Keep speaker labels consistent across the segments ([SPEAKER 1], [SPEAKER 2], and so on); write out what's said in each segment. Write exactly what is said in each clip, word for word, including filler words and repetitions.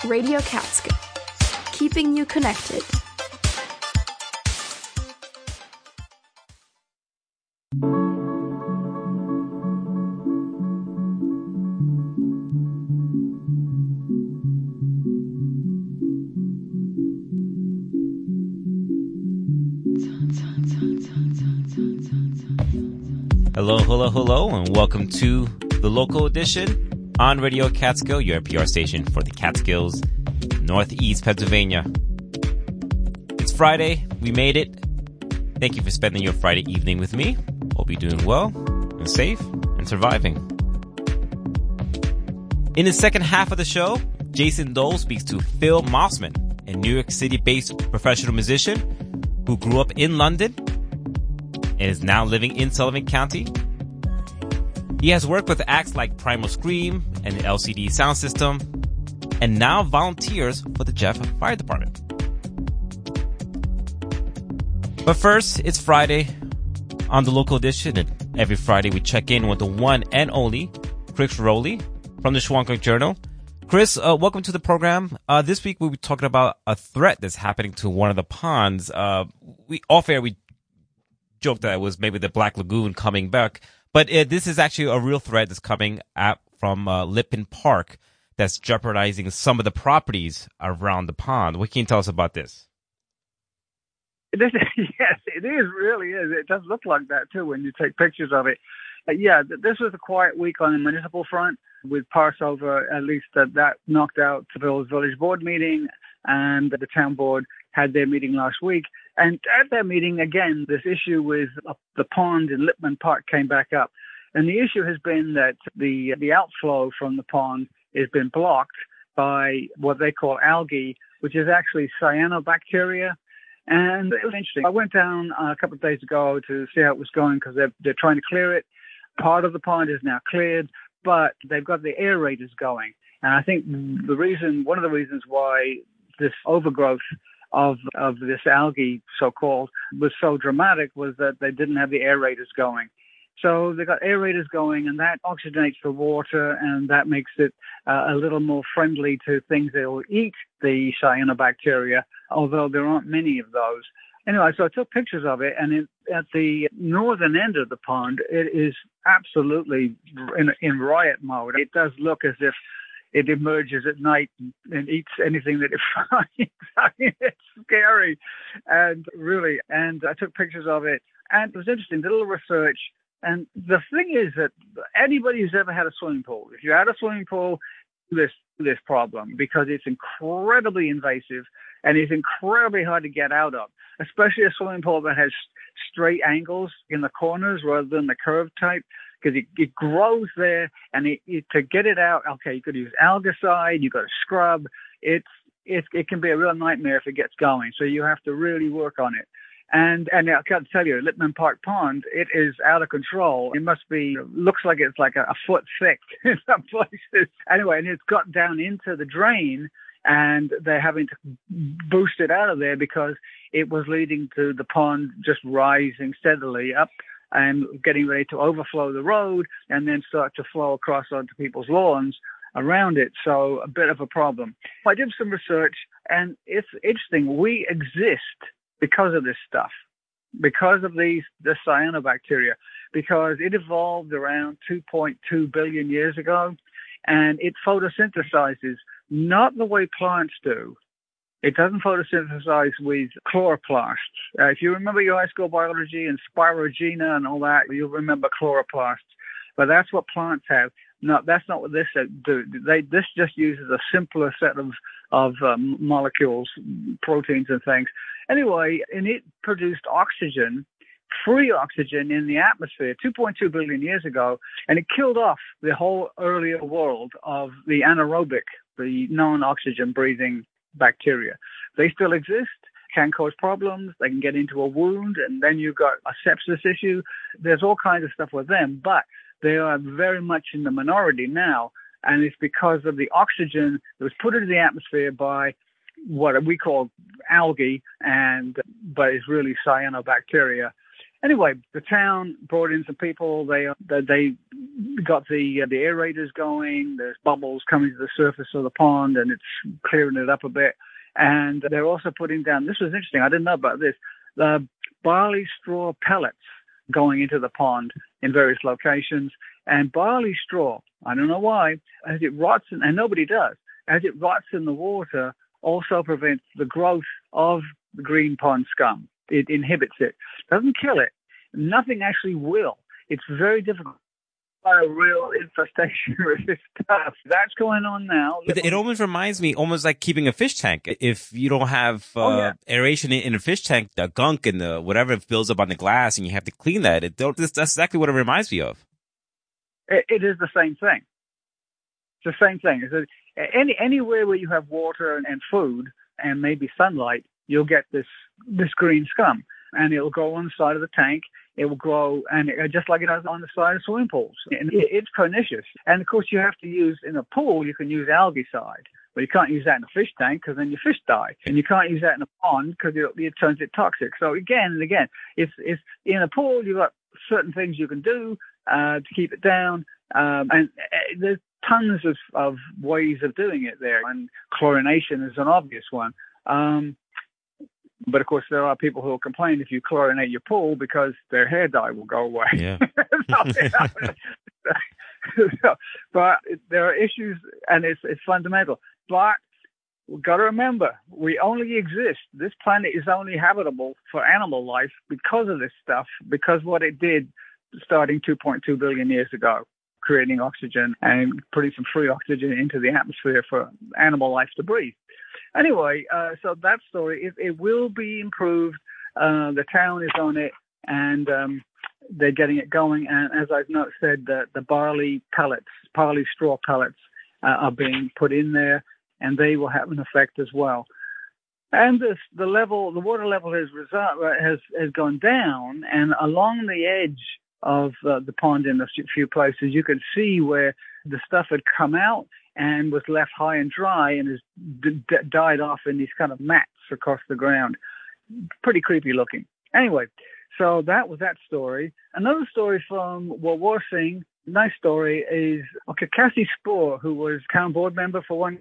[SPEAKER 1] Radio Catskill, keeping you connected.
[SPEAKER 2] Hello, hello, hello, and welcome to the local edition on Radio Catskill, your N P R station for the Catskills, Northeast Pennsylvania. It's Friday. We made it. Thank you for spending your Friday evening with me. Hope you're doing well and safe and surviving. In the second half of the show, Jason Dole speaks to Phil Mossman, a New York City-based professional musician who grew up in London and is now living in Sullivan County. He has worked with acts like Primal Scream and the L C D Sound System, and now volunteers for the Jeff Fire Department. But first, it's Friday on the local edition, and every Friday we check in with the one and only Chris Rowley from the Shawangunk Journal. Chris, uh, welcome to the program. Uh, this week we'll be talking about a threat that's happening to one of the ponds. Uh, we off air we joked that it was maybe the Black Lagoon coming back, but uh, this is actually a real threat that's coming at, from uh, Lippman Park that's jeopardizing some of the properties around the pond. What can you tell us about this?
[SPEAKER 3] This is, yes, it is, really is. It does look like that, too, when you take pictures of it. Uh, yeah, this was a quiet week on the municipal front with Passover. At least that, that knocked out Seville's village board meeting, and the town board had their meeting last week. And at that meeting, again, this issue with the pond in Lippman Park came back up. And the issue has been that the the outflow from the pond has been blocked by what they call algae, which is actually cyanobacteria. And it was interesting. I went down a couple of days ago to see how it was going because they're, they're trying to clear it. Part of the pond is now cleared, but they've got the aerators going. And I think the reason, one of the reasons why this overgrowth of of this algae, so-called, was so dramatic was that they didn't have the aerators going. So they got aerators going, and that oxygenates the water, and that makes it uh, a little more friendly to things that will eat the cyanobacteria, although there aren't many of those. Anyway, so I took pictures of it, and it, at the northern end of the pond, it is absolutely in, in riot mode. It does look as if it emerges at night and eats anything that it finds. I mean, it's scary, and really, and I took pictures of it, and it was interesting, did a little research. And the thing is that anybody who's ever had a swimming pool, if you had a swimming pool, this this problem, because it's incredibly invasive and it's incredibly hard to get out of, especially a swimming pool that has straight angles in the corners rather than the curved type, because it, it grows there, and it, it, to get it out, okay, you could use algicide, you got to scrub. It's it, it can be a real nightmare if it gets going, so you have to really work on it. And and I can't tell you, Lippman Park Pond, it is out of control. It must be, looks like it's like a, a foot thick in some places. Anyway, and it's got down into the drain, and they're having to boost it out of there because it was leading to the pond just rising steadily up and getting ready to overflow the road and then start to flow across onto people's lawns around it. So a bit of a problem. I did some research, and it's interesting. We exist because of this stuff, because of these the cyanobacteria, because it evolved around two point two billion years ago, and it photosynthesizes not the way plants do. It doesn't photosynthesize with chloroplasts. Uh, if you remember your high school biology and spirogena and all that, you'll remember chloroplasts. But that's what plants have. No, that's not what this do. They, this just uses a simpler set of of um, molecules, proteins and things. Anyway, and it produced oxygen, free oxygen in the atmosphere two point two billion years ago, and it killed off the whole earlier world of the anaerobic, the non-oxygen breathing bacteria. They still exist, can cause problems. They can get into a wound, and then you've got a sepsis issue. There's all kinds of stuff with them, but they are very much in the minority now, and it's because of the oxygen that was put into the atmosphere by what we call algae, and but it's really cyanobacteria. Anyway, the town brought in some people. They they got the uh, the aerators going. There's bubbles coming to the surface of the pond, and it's clearing it up a bit. And they're also putting down, this was interesting, I didn't know about this, the barley straw pellets going into the pond in various locations. And barley straw, I don't know why, as it rots, in, and nobody does, as it rots in the water, also prevents the growth of the green pond scum. It inhibits it. Doesn't kill it. Nothing actually will. It's very difficult. A real infestation with this stuff. That's going on now.
[SPEAKER 2] But it almost reminds me, almost like keeping a fish tank. If you don't have uh, oh, yeah. aeration in a fish tank, the gunk and the whatever builds up on the glass, and you have to clean that. It don't, that's exactly what it reminds me of.
[SPEAKER 3] It, it is the same thing. It's the same thing. It's a, any anywhere where you have water and, and food and maybe sunlight, you'll get this this green scum, and it'll go on the side of the tank. It will grow, and it, just like it does on the side of swimming pools. And it, it's pernicious. And, of course, you have to use, in a pool, you can use algaecide. But you can't use that in a fish tank because then your fish die. And you can't use that in a pond because it, it turns it toxic. So, again and again, it's, it's in a pool, you've got certain things you can do uh, to keep it down. Um, and uh, there's tons of, of ways of doing it there. And chlorination is an obvious one. Um But, of course, there are people who will complain if you chlorinate your pool because their hair dye will go away.
[SPEAKER 2] Yeah.
[SPEAKER 3] so, you know, so, but there are issues, and it's, it's fundamental. But we've got to remember, we only exist. This planet is only habitable for animal life because of this stuff, because what it did starting two point two billion years ago, creating oxygen and putting some free oxygen into the atmosphere for animal life to breathe. Anyway, uh, so that story, it, it will be improved. Uh, the town is on it, and um, they're getting it going. And as I've not said, the, the barley pellets, barley straw pellets uh, are being put in there, and they will have an effect as well. And this, the level, the water level has, result, has has gone down, and along the edge of uh, the pond in a few places, you could see where the stuff had come out and was left high and dry and has d- d- died off in these kind of mats across the ground. Pretty creepy looking. Anyway, so that was that story. Another story from World War Singh, nice story, is okay, Cassie Spoor, who was town board member for one,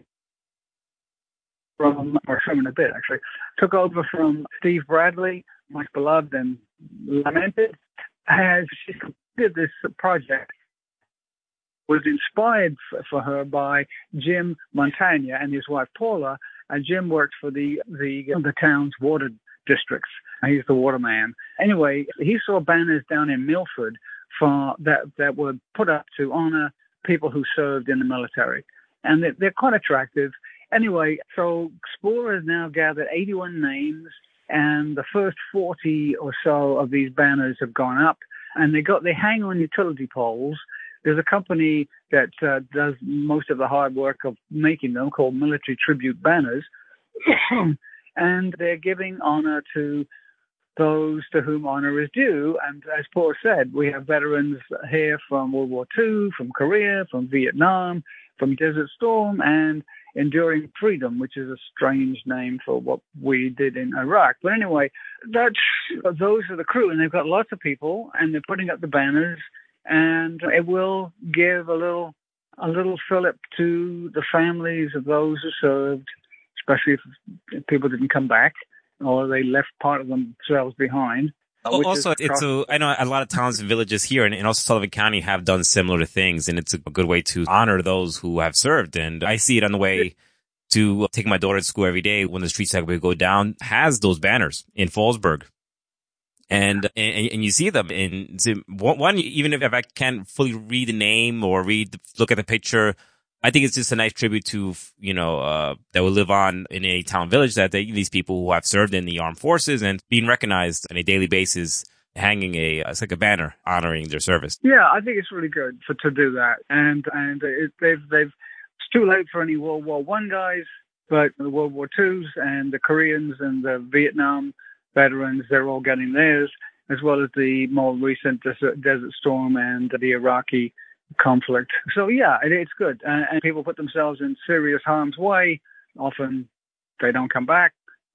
[SPEAKER 3] from, or from a bit actually, took over from Steve Bradley, much beloved and lamented, has she completed this project. Was inspired f- for her by Jim Montagna and his wife Paula. And Jim worked for the the, the town's water districts. He's the waterman. Anyway, he saw banners down in Milford for that that were put up to honor people who served in the military, and they're, they're quite attractive. Anyway, so Spoor has now gathered eighty-one names, and the first forty or so of these banners have gone up, and they got they hang on utility poles. There's a company that uh, does most of the hard work of making them called Military Tribute Banners, and they're giving honor to those to whom honor is due. And as Paul said, we have veterans here from World War Two, from Korea, from Vietnam, from Desert Storm, and Enduring Freedom, which is a strange name for what we did in Iraq. But anyway, that's, those are the crew, and they've got lots of people, and they're putting up the banners. And it will give a little a little fillip to the families of those who served, especially if people didn't come back or they left part of themselves behind.
[SPEAKER 2] Also, it's a, I know a lot of towns and villages here and, and also Sullivan County have done similar things, and it's a good way to honor those who have served. And I see it on the way to take my daughter to school every day when the street segway go down, has those banners in Fallsburg. And, and and you see them in one, even if I can't fully read the name or read, look at the picture, I think it's just a nice tribute to, you know, uh, that will live on in a town village, that they, these people who have served in the armed forces and being recognized on a daily basis, hanging a, it's like a banner honoring their service.
[SPEAKER 3] Yeah, I think it's really good for, to do that. And, and it, they've, they've, it's too late for any World War One guys, but the World War Twos and the Koreans and the Vietnam veterans, they're all getting theirs, as well as the more recent Desert Storm and the Iraqi conflict. So, yeah, it, it's good. And, and people put themselves in serious harm's way. Often they don't come back.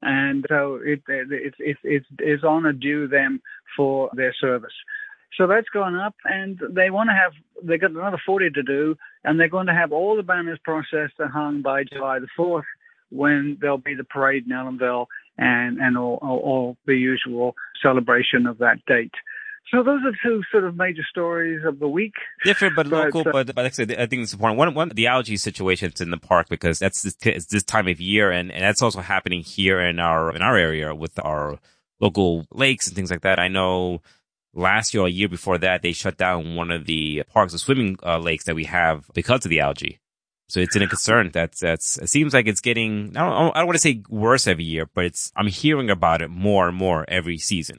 [SPEAKER 3] And so it, it, it, it, it's honor due them for their service. So that's gone up, and they want to have, they got another forty to do, and they're going to have all the banners processed and hung by July the fourth, when there'll be the parade in Ellenville and, and all, all, all the usual celebration of that date. So those are two sort of major stories of the week.
[SPEAKER 2] Different but, but local,
[SPEAKER 3] uh,
[SPEAKER 2] but, but like I said, I think it's important. One, one, the algae situation's in the park because that's this, it's this time of year, and, and that's also happening here in our, in our area with our local lakes and things like that. I know last year or a year before that, they shut down one of the parks, the swimming uh, lakes that we have because of the algae. So it's in a concern. That's, that's, it seems like it's getting, I don't, I don't want to say worse every year, but it's, I'm hearing about it more and more every season.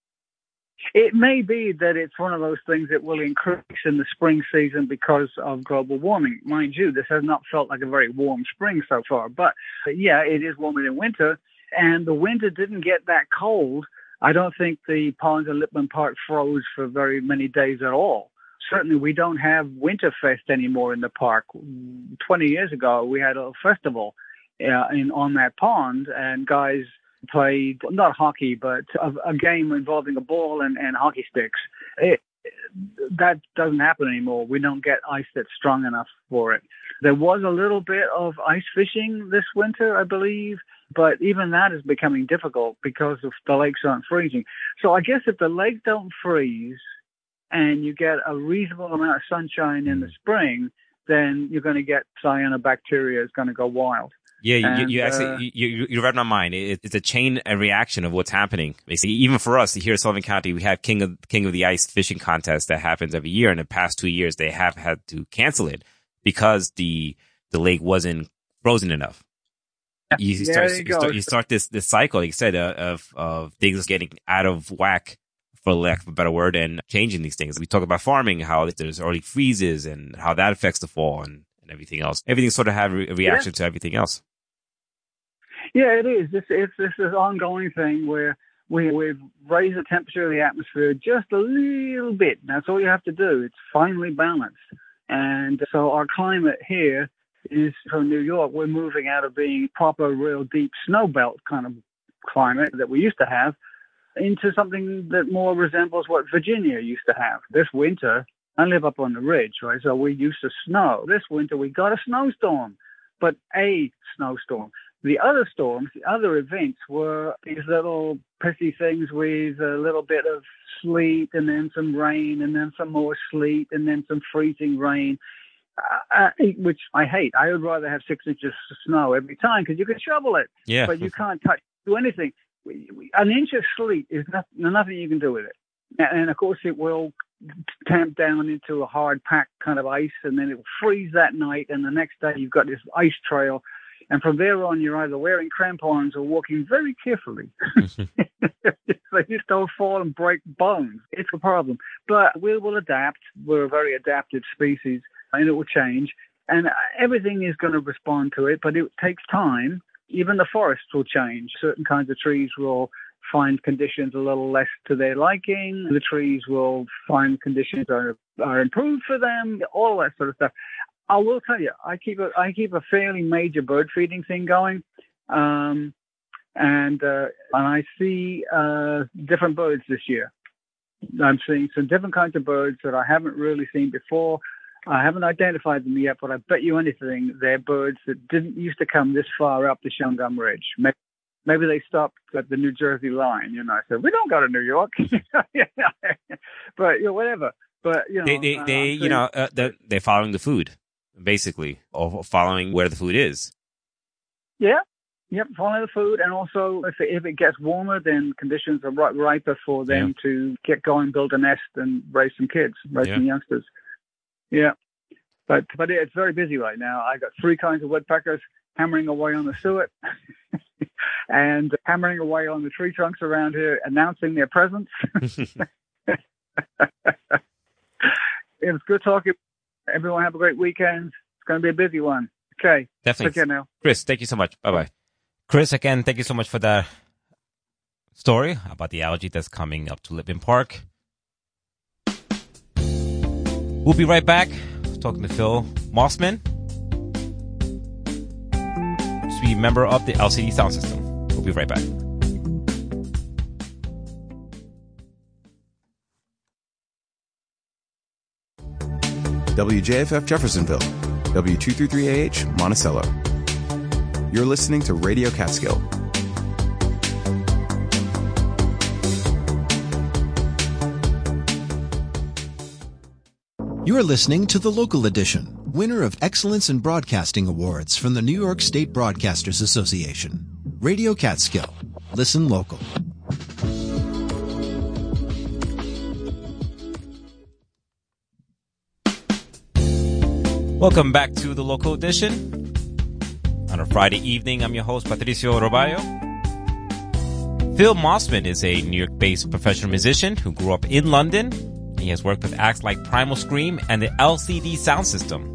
[SPEAKER 3] It may be that it's one of those things that will increase in the spring season because of global warming. Mind you, this has not felt like a very warm spring so far, but yeah, it is warmer than winter, and the winter didn't get that cold. I don't think the ponds in Lippman Park froze for very many days at all. Certainly, we don't have Winterfest anymore in the park. twenty years ago, we had a festival uh, in on that pond, and guys played, not hockey, but a, a game involving a ball and, and hockey sticks. It, that doesn't happen anymore. We don't get ice that's strong enough for it. There was a little bit of ice fishing this winter, I believe, but even that is becoming difficult because of the lakes aren't freezing. So I guess if the lakes don't freeze and you get a reasonable amount of sunshine in the spring, then you're going to get cyanobacteria is going to go wild.
[SPEAKER 2] Yeah,
[SPEAKER 3] and,
[SPEAKER 2] you, you actually, uh, you, you read my mind. It, it's a chain reaction of what's happening. Basically, even for us here in Sullivan County, we have King of, King of the Ice fishing contest that happens every year. In the past two years, they have had to cancel it because the, the lake wasn't frozen enough. You start, you, you start, you start this, this cycle, like you said, uh, of, of things getting out of whack, for lack of a better word, and changing these things. We talk about farming, how there's early freezes and how that affects the fall and, and everything else. Everything sort of have a reaction yeah. to everything else.
[SPEAKER 3] Yeah, it is. It's, it's, it's this ongoing thing where we, we've raised the temperature of the atmosphere just a little bit. That's all you have to do. It's finely balanced. And so our climate here is, from New York, we're moving out of being proper, real deep snow belt kind of climate that we used to have into something that more resembles what Virginia used to have. This winter, I live up on the ridge, right? So we used to snow. This winter, we got a snowstorm, but a snowstorm. The other storms, the other events were these little pissy things with a little bit of sleet and then some rain and then some more sleet and then some freezing rain, uh, which I hate. I would rather have six inches of snow every time because you can shovel it,
[SPEAKER 2] yeah.
[SPEAKER 3] but you can't touch, do anything. An inch of sleet is not, nothing you can do with it. And, of course, it will tamp down into a hard packed kind of ice, and then it will freeze that night, and the next day you've got this ice trail. And from there on, you're either wearing crampons or walking very carefully. So you don't fall and break bones. It's a problem. But we will adapt. We're a very adaptive species, and it will change. And everything is going to respond to it, but it takes time. Even the forests will change. Certain kinds of trees will find conditions a little less to their liking. The trees will find conditions are, are improved for them, all that sort of stuff. I will tell you, I keep a I keep a fairly major bird feeding thing going, um, and uh, and I see uh, different birds this year. I'm seeing some different kinds of birds that I haven't really seen before. I haven't identified them yet, but I bet you anything they're birds that didn't used to come this far up the Shungum Ridge. Maybe, maybe they stopped at the New Jersey line. You know, I said we don't go to New York, but you know, whatever. But you know,
[SPEAKER 2] they they, they you know uh, they're, they're following the food. Basically, or following where the food is.
[SPEAKER 3] Yeah, yep, following the food, and also if it, if it gets warmer, then conditions are right, riper for them yeah. to get going, build a nest, and raise some kids, raise yeah. some youngsters. Yeah, but but it's very busy right now. I got three kinds of woodpeckers hammering away on the suet, and hammering away on the tree trunks around here, announcing their presence. It was good talking. Everyone have a great weekend. It's going to be a busy one. Okay.
[SPEAKER 2] Definitely.
[SPEAKER 3] Take care now.
[SPEAKER 2] Chris, thank you so much. Bye-bye. Chris, again, thank you so much for that story about the algae that's coming up to Lippman Park. We'll be right back talking to Phil Mossman, to be a member of the L C D Sound System. We'll be be right back.
[SPEAKER 4] W J F F Jeffersonville, W two thirty-three A H Monticello. You're listening to Radio Catskill.
[SPEAKER 5] You are listening to The Local Edition, winner of Excellence in Broadcasting Awards from the New York State Broadcasters Association. Radio Catskill. Listen local.
[SPEAKER 2] Welcome back to The Local Edition. On a Friday evening, I'm your host, Patricio Roballo. Phil Mossman is a New York-based professional musician who grew up in London. He has worked with acts like Primal Scream and the L C D Sound System.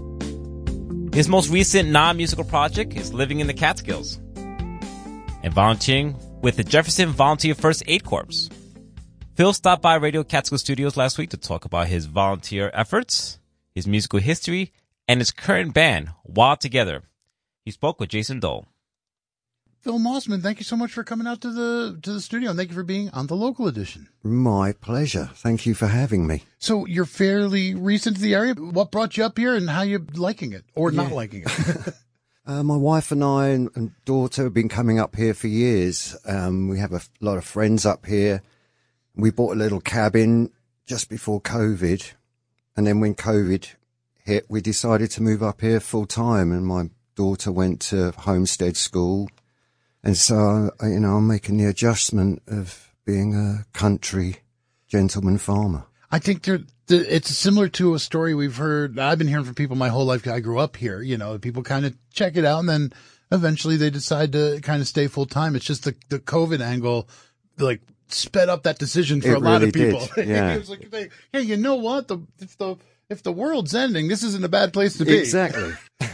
[SPEAKER 2] His most recent non-musical project is living in the Catskills and volunteering with the Jefferson Volunteer First Aid Corps. Phil stopped by Radio Catskill Studios last week to talk about his volunteer efforts, his musical history, and his current band, Wild Together. He spoke with Jason Dole.
[SPEAKER 6] Phil Mossman, thank you so much for coming out to the to the studio, and thank you for being on the Local Edition.
[SPEAKER 7] My pleasure. Thank you for having me.
[SPEAKER 6] So you're fairly recent to the area. What brought you up here, and how you liking it or yeah. not liking it?
[SPEAKER 7] uh, my wife and I and, and daughter have been coming up here for years. Um, we have a lot of friends up here. We bought a little cabin just before COVID, and then when COVID hit, we decided to move up here full time. And my daughter went to Homestead School. And so, you know, I'm making the adjustment of being a country gentleman farmer.
[SPEAKER 6] I think they're, it's similar to a story we've heard. I've been hearing from people my whole life. I grew up here, you know, people kind of check it out and then eventually they decide to kind of stay full time. It's just the, the COVID angle, like, sped up that decision for
[SPEAKER 7] it
[SPEAKER 6] a lot
[SPEAKER 7] really
[SPEAKER 6] of people.
[SPEAKER 7] Did. Yeah.
[SPEAKER 6] It was like, they, hey, you know what? The, if the, if the world's ending, this isn't a bad place to be.
[SPEAKER 7] Exactly.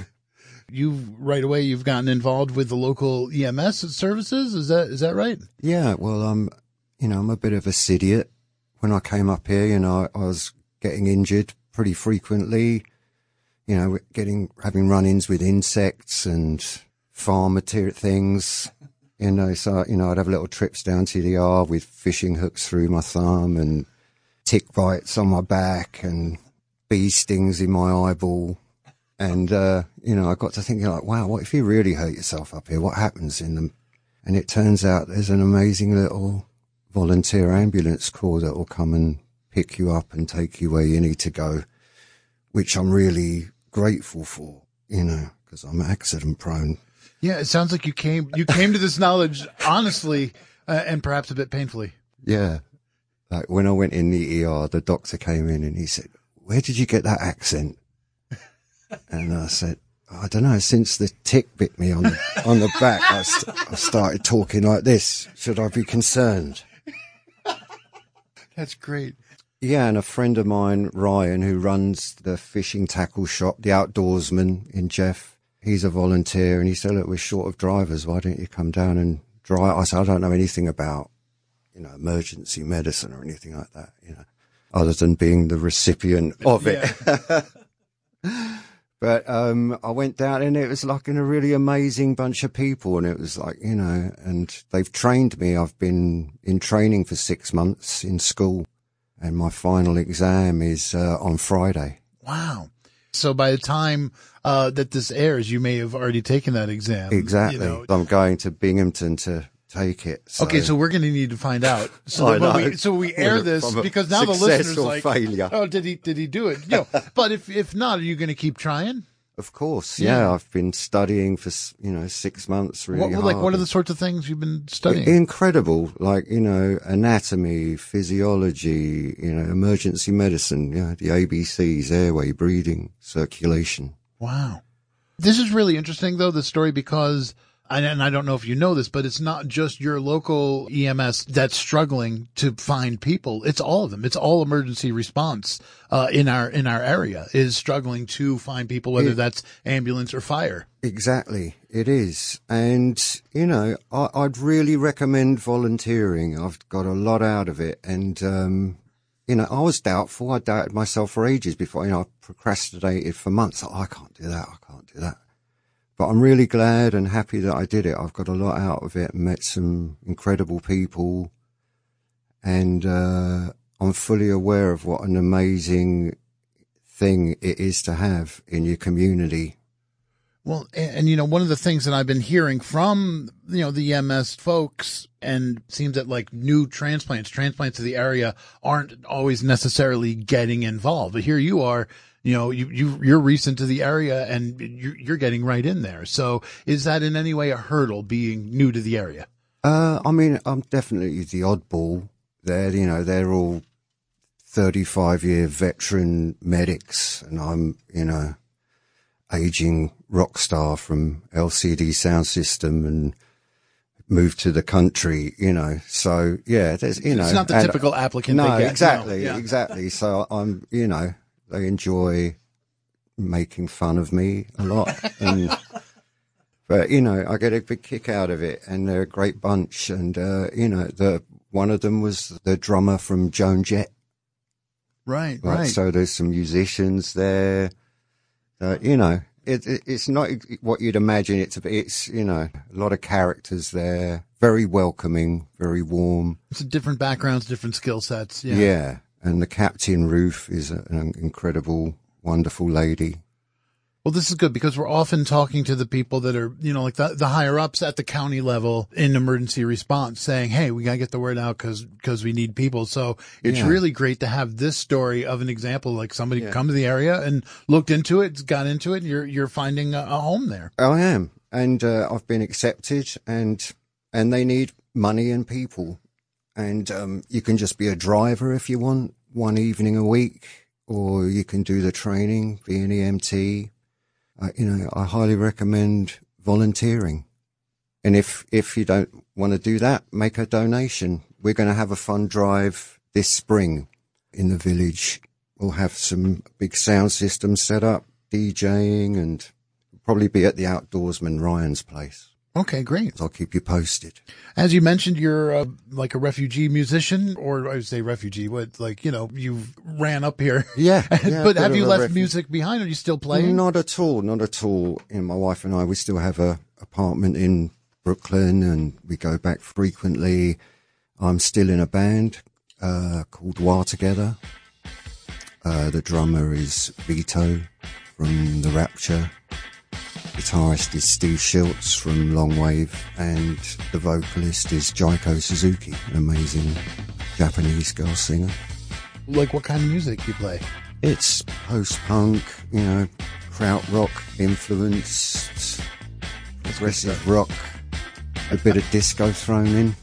[SPEAKER 6] You right away, you've gotten involved with the local E M S services. Is that, is that right?
[SPEAKER 7] Yeah. Well, I'm, you know, I'm a bit of a idiot. When I came up here, you know, I was getting injured pretty frequently, you know, getting, having run-ins with insects and farm material things, you know, so, you know, I'd have little trips down to the yard with fishing hooks through my thumb and tick bites on my back and bee stings in my eyeball. And, uh, you know, I got to thinking like, wow, what if you really hurt yourself up here? What happens in them? And it turns out there's an amazing little volunteer ambulance corps that will come and pick you up and take you where you need to go, which I'm really grateful for, you know, because I'm accident prone.
[SPEAKER 6] Yeah, it sounds like you came, you came to this knowledge honestly, uh, and perhaps a bit painfully.
[SPEAKER 7] Yeah. Like when I went in the E R, the doctor came in and he said, where did you get that accent? And I said, I don't know, since the tick bit me on the, on the back, I, st- I started talking like this. Should I be concerned?
[SPEAKER 6] That's great.
[SPEAKER 7] Yeah, and a friend of mine, Ryan, who runs the fishing tackle shop, the Outdoorsman in Jeff, he's a volunteer, and he said, look, we're short of drivers. Why don't you come down and drive? I said, I don't know anything about, you know, emergency medicine or anything like that, you know, other than being the recipient of it. Yeah. But um I went down and it was like in a really amazing bunch of people, and it was like, you know, and they've trained me. I've been in training for six months in school, and my final exam is uh, on Friday.
[SPEAKER 6] Wow. So by the time uh that this airs, you may have already taken that exam.
[SPEAKER 7] Exactly.
[SPEAKER 6] You know.
[SPEAKER 7] I'm going to Binghamton to take it. So.
[SPEAKER 6] Okay, so we're going to need to find out. So
[SPEAKER 7] I
[SPEAKER 6] that
[SPEAKER 7] know.
[SPEAKER 6] we, so we air this because now the listeners
[SPEAKER 7] or
[SPEAKER 6] like,
[SPEAKER 7] failure.
[SPEAKER 6] oh, did he did he do it? You know, but if if not, are you going to keep trying?
[SPEAKER 7] Of course, yeah. yeah. I've been studying for you know six months. Really
[SPEAKER 6] what,
[SPEAKER 7] hard.
[SPEAKER 6] Like, what are the sorts of things you've been studying?
[SPEAKER 7] Incredible, like you know, anatomy, physiology, you know, emergency medicine, you know, the A B Cs, airway, breathing, circulation.
[SPEAKER 6] Wow, this is really interesting though, the story, because. And I don't know if you know this, but it's not just your local E M S that's struggling to find people. It's all of them. It's all emergency response uh, in our in our area is struggling to find people, whether it, that's ambulance or fire.
[SPEAKER 7] Exactly, it is. And you know, I, I'd really recommend volunteering. I've got a lot out of it, and um, you know, I was doubtful. I doubted myself for ages before. You know, I procrastinated for months. Oh, I can't do that. I can't do that. but I'm really glad and happy that I did it. I've got a lot out of it and met some incredible people. And uh, I'm fully aware of what an amazing thing it is to have in your community.
[SPEAKER 6] Well, and, and, you know, one of the things that I've been hearing from, you know, the E M S folks, and it seems that like new transplants, transplants to the area aren't always necessarily getting involved. But here you are, you know, you, you, you're recent to the area and you're, you're getting right in there. So is that in any way a hurdle being new to the area?
[SPEAKER 7] Uh, I mean, I'm definitely the oddball there. You know, they're all thirty-five year veteran medics and I'm, you know, aging rock star from L C D Sound System and moved to the country, you know. So yeah, there's, you know,
[SPEAKER 6] it's not the
[SPEAKER 7] and,
[SPEAKER 6] typical applicant.
[SPEAKER 7] No,
[SPEAKER 6] they get.
[SPEAKER 7] exactly,
[SPEAKER 6] no, yeah.
[SPEAKER 7] exactly. So I'm, you know, they enjoy making fun of me a lot, and but you know, I get a big kick out of it, and they're a great bunch. And uh, you know, the one of them was the drummer from Joan Jett.
[SPEAKER 6] Right,
[SPEAKER 7] right.
[SPEAKER 6] right.
[SPEAKER 7] So there's some musicians there. Uh, you know, it, it, it's not what you'd imagine it to be. It's, you know, a lot of characters there, very welcoming, very warm.
[SPEAKER 6] It's different backgrounds, different skill sets. Yeah.
[SPEAKER 7] Yeah. And the Captain Ruth is an incredible, wonderful lady.
[SPEAKER 6] Well, this is good because we're often talking to the people that are, you know, like the, the higher ups at the county level in emergency response saying, hey, we got to get the word out because because we need people. So it's
[SPEAKER 7] Yeah.
[SPEAKER 6] really great to have this story of an example, like somebody
[SPEAKER 7] Yeah.
[SPEAKER 6] come to the area and looked into it, got into it, and you're, you're finding a, a home there.
[SPEAKER 7] I am. And uh, I've been accepted and and they need money and people. And um, you can just be a driver if you want, one evening a week, or you can do the training, be an E M T. Uh, you know, I highly recommend volunteering. And if, if you don't want to do that, make a donation. We're going to have a fun drive this spring in the village. We'll have some big sound systems set up, DJing, and probably be at the Outdoorsman Ryan's place.
[SPEAKER 6] Okay, great.
[SPEAKER 7] So I'll keep you posted.
[SPEAKER 6] As you mentioned, you're uh, like a refugee musician, or I would say refugee, what, like, you know, you ran up here.
[SPEAKER 7] Yeah. yeah
[SPEAKER 6] But have you left
[SPEAKER 7] refu-
[SPEAKER 6] music behind? Are you still playing?
[SPEAKER 7] Not at all, not at all. You know, my wife and I, we still have a apartment in Brooklyn and we go back frequently. I'm still in a band uh, called War Together. Uh, the drummer is Vito from The Rapture. Guitarist is Steve Schultz from Longwave, and the vocalist is Jaiko Suzuki, an amazing Japanese girl singer.
[SPEAKER 6] Like what kind of music you play?
[SPEAKER 7] It's post-punk, you know, krautrock influenced, progressive rock, a bit of disco thrown in.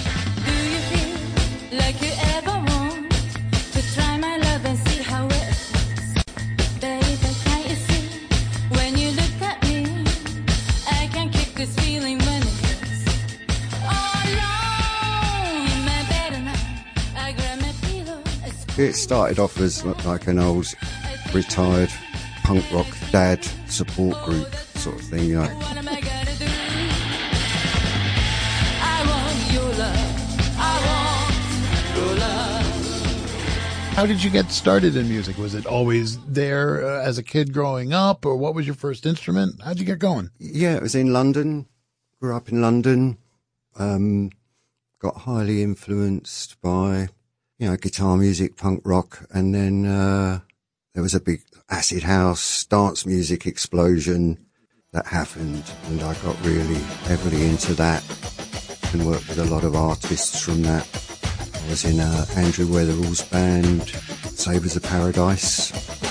[SPEAKER 7] It started off as like an old retired punk rock dad support group sort of thing, you know.
[SPEAKER 6] How did you get started in music? Was it always there uh, as a kid growing up, or what was your first instrument? How'd you get going?
[SPEAKER 7] Yeah, it was in London. Grew up in London. Um, got highly influenced by, you know, guitar music, punk rock, and then uh, there was a big acid house, dance music explosion that happened, and I got really heavily into that and worked with a lot of artists from that. I was in uh, Andrew Weatherall's band, Sabres of Paradise.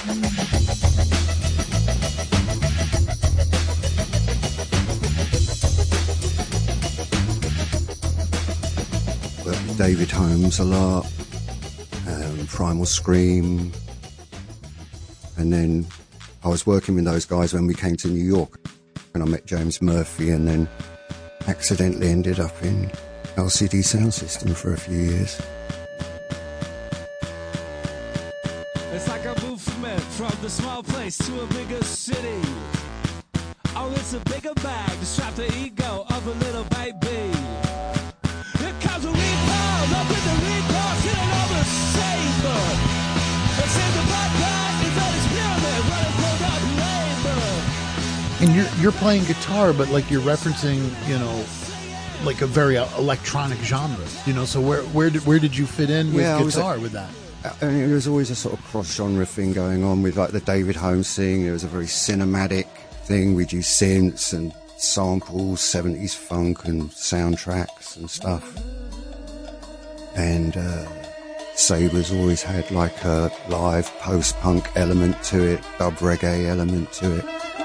[SPEAKER 7] Worked with David Holmes a lot. Um, Primal Scream, and then I was working with those guys when we came to New York, and I met James Murphy, and then accidentally ended up in L C D Sound System for a few years.
[SPEAKER 8] It's like a movement from the small place to a bigger city. Oh, it's a bigger bag to strap the ego of a little baby. Here comes a repo, up with the repo, sitting on the saber. It's in the blood bag, it's on its pyramid, running pulled up labor.
[SPEAKER 6] And you're you're playing guitar, but like you're referencing, you know, like a very uh, electronic genre, you know. So where where did where did you fit in with
[SPEAKER 7] Yeah, I was
[SPEAKER 6] guitar
[SPEAKER 7] a-
[SPEAKER 6] with that?
[SPEAKER 7] I mean, there was always a sort of cross-genre thing going on with like the David Holmes thing. There was a very cinematic thing. We'd use synths and samples, seventies funk and soundtracks and stuff. And uh, Sabres always had like a live post-punk element to it, dub reggae element to it.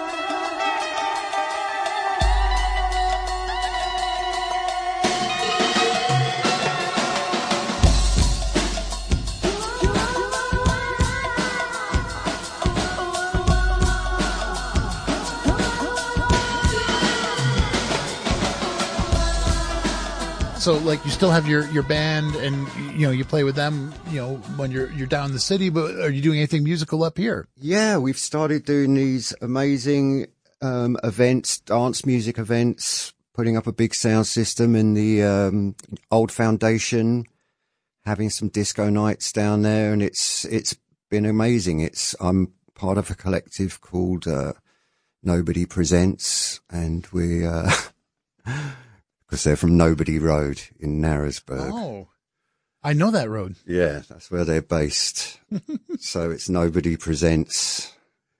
[SPEAKER 6] So, like, you still have your, your band, and you know you play with them, you know, when you're you're down in the city. But are you doing anything musical up here?
[SPEAKER 7] Yeah, we've started doing these amazing um, events, dance music events, putting up a big sound system in the um, old foundation, having some disco nights down there, and it's it's been amazing. It's I'm part of a collective called uh, Nobody Presents, and we. Uh, Because they're from Nobody Road in Narrowsburg.
[SPEAKER 6] Oh, I know that road.
[SPEAKER 7] Yeah, that's where they're based. So it's Nobody Presents.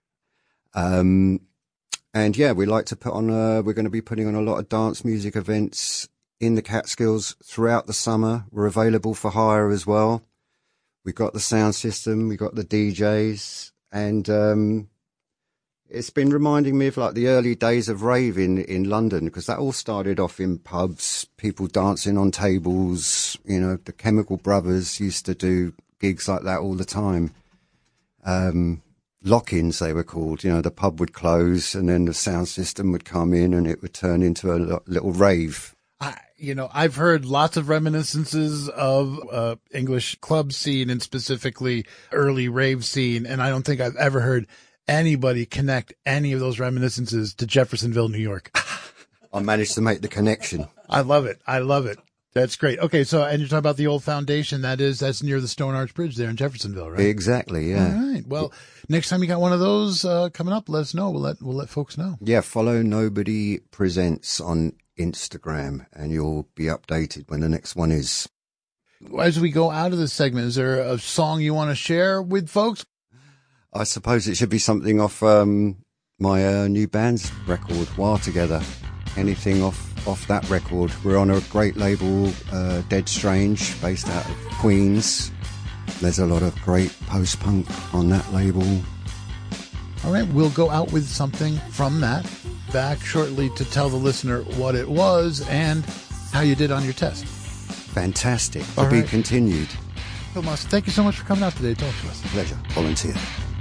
[SPEAKER 7] Um, and yeah, we like to put on, a, we're going to be putting on a lot of dance music events in the Catskills throughout the summer. We're available for hire as well. We've got the sound system, we've got the D Js, and, um, it's been reminding me of like the early days of rave in, in London, because that all started off in pubs, people dancing on tables. You know, the Chemical Brothers used to do gigs like that all the time. Um, lock-ins, they were called. You know, the pub would close and then the sound system would come in and it would turn into a lo- little rave.
[SPEAKER 6] I, you know, I've heard lots of reminiscences of uh, English club scene and specifically early rave scene, and I don't think I've ever heard anybody connect any of those reminiscences to Jeffersonville, New York.
[SPEAKER 7] I managed to make the connection.
[SPEAKER 6] I love it. I love it. That's great. Okay, so and you're talking about the old foundation. That is, that's near the Stone Arch Bridge there in Jeffersonville, right?
[SPEAKER 7] Exactly, yeah.
[SPEAKER 6] All right. Well, next time you got one of those uh, coming up, let us know. We'll let we'll let folks know.
[SPEAKER 7] Yeah, follow Nobody Presents on Instagram and you'll be updated when the next one is.
[SPEAKER 6] As we go out of this segment, is there a song you want to share with folks?
[SPEAKER 7] I suppose it should be something off um, my uh, new band's record, While Together. Anything off, off that record. We're on a great label, uh, Dead Strange, based out of Queens. There's a lot of great post-punk on that label.
[SPEAKER 6] All right, we'll go out with something from that. Back shortly to tell the listener what it was and how you did on your test.
[SPEAKER 7] Fantastic. To
[SPEAKER 6] All
[SPEAKER 7] be
[SPEAKER 6] right.
[SPEAKER 7] continued.
[SPEAKER 6] Phil Moss, thank you so much for coming out today to talk to us.
[SPEAKER 7] Pleasure. Volunteer.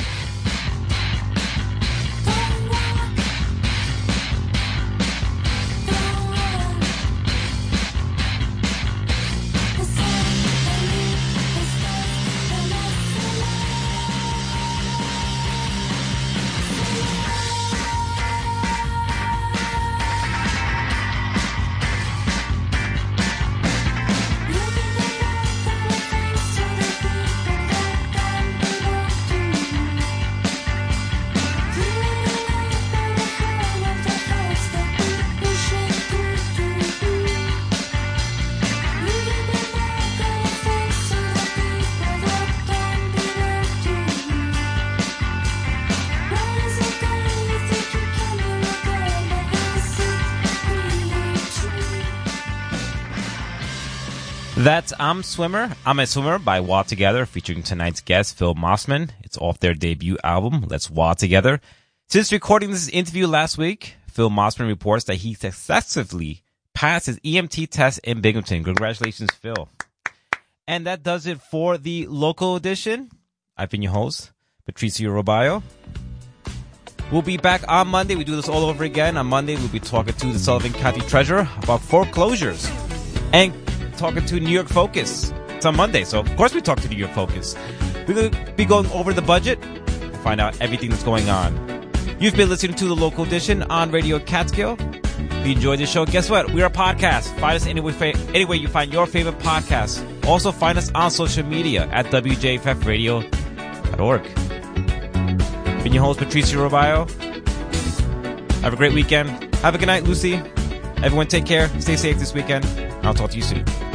[SPEAKER 2] That's I'm Swimmer. I'm a Swimmer by While Together, featuring tonight's guest, Phil Mossman. It's off their debut album, Let's While Together. Since recording this interview last week, Phil Mossman reports that he successfully passed his E M T test in Binghamton. Congratulations, Phil. And that does it for the local edition. I've been your host, Patricio Robayo. We'll be back on Monday. We do this all over again. On Monday, we'll be talking to the Sullivan County Treasurer about foreclosures and talking to New York Focus. It's on Monday, so of course we talk to New York Focus. We're going to be going over the budget and find out everything that's going on. You've been listening to the local edition on Radio Catskill. If you enjoyed the show, guess what? We're a podcast. Find us anywhere, anywhere you find your favorite podcast. Also find us on social media at W J F F radio dot org. Been your host, Patricio Robayo. Have a great weekend. Have a good night, Lucy. Everyone take care. Stay safe this weekend. I'll talk to you soon.